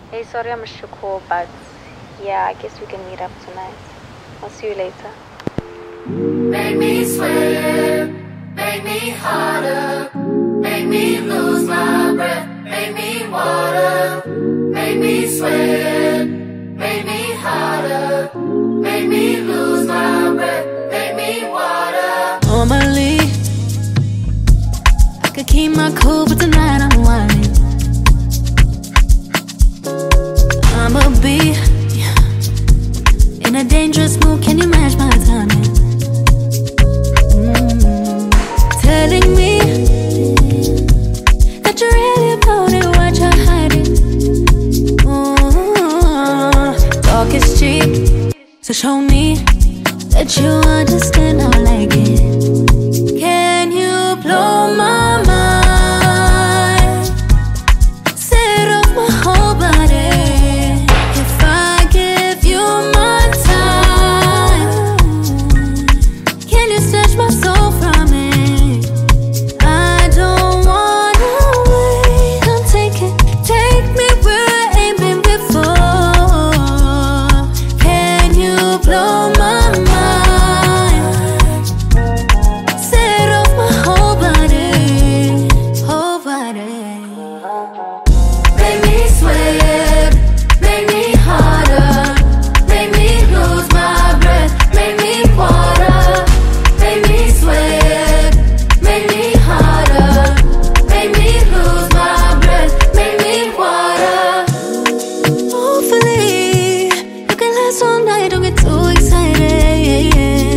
Hey, sorry I missed your call, but yeah, I guess we can meet up tonight. I'll see you later. Make me sweat, make me harder, make me lose my breath, make me water, make me sweat, make me harder, make me lose my breath, make me water. Normally, I could keep my cool, but tonight I'm whining. I'ma be in a dangerous mood, can you match my timing? Telling me that you're really about it, what you're hiding. Talk is cheap, so show me that you understand how I like it. Can you blow my mind? Set off my whole body. If I give you my time, can you snatch my soul from it? I don't wanna wait. Come take me where I ain't been before. Can you blow my mind? Set off my whole body, whole body. Make me sweat, make me harder, make me lose my breath, make me water, make me sweat, make me harder, make me lose my breath, make me water. Hopefully, you can last all night, don't get too excited.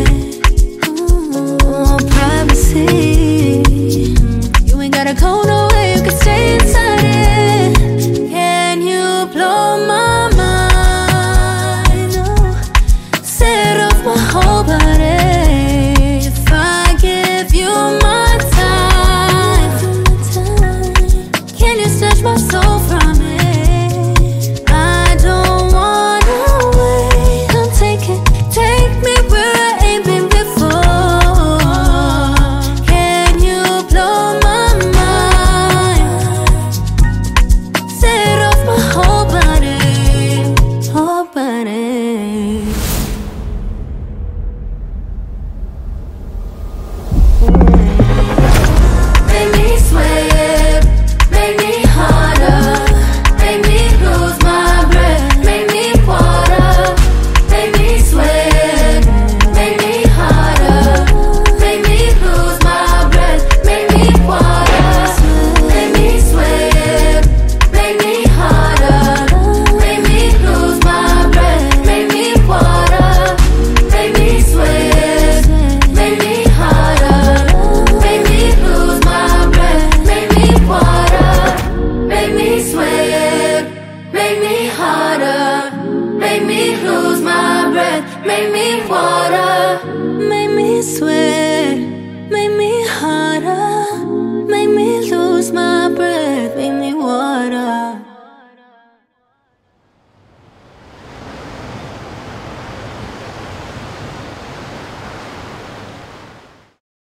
Privacy, you ain't gotta go nowhere, you can stay inside it. Can you blow my mind? Set off my whole body. If I give you my time, can you snatch my soul from it? I don't wanna wait. Come take me where I ain't been before. Can you blow my mind? Set off my whole body, whole body. Make me sweat, make me harder, make me lose my breath, make me water, make me sweat, make me harder, make me lose my breath, make me water, make me sweat, make me harder, make me lose my breath, make me water, make me sweat, make me harder, make me lose my breath, make me water, make me sweat, make me harder, make me lose my breath, make me water. Make me sweat, make me